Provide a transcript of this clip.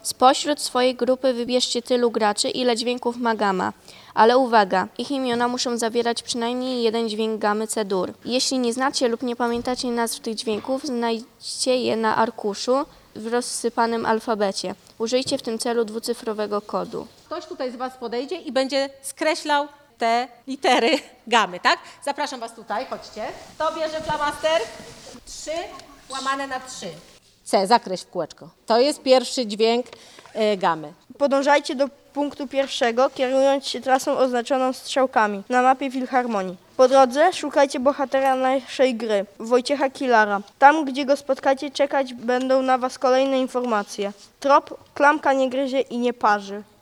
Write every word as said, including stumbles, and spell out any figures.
Spośród swojej grupy wybierzcie tylu graczy, ile dźwięków ma gama. Ale uwaga, ich imiona muszą zawierać przynajmniej jeden dźwięk gamy C-dur. Jeśli nie znacie lub nie pamiętacie nazw tych dźwięków, znajdźcie je na arkuszu w rozsypanym alfabecie. Użyjcie w tym celu dwucyfrowego kodu. Ktoś tutaj z Was podejdzie i będzie skreślał te litery gamy, tak? Zapraszam Was tutaj, chodźcie. Kto bierze flamaster? Trzy łamane na trzy. C, zakreśl w kółeczko. To jest pierwszy dźwięk y, gamy. Podążajcie do punktu pierwszego, kierując się trasą oznaczoną strzałkami na mapie Filharmonii. Po drodze szukajcie bohatera naszej gry, Wojciecha Kilara. Tam, gdzie go spotkacie, czekać będą na Was kolejne informacje. Trop, klamka nie gryzie i nie parzy.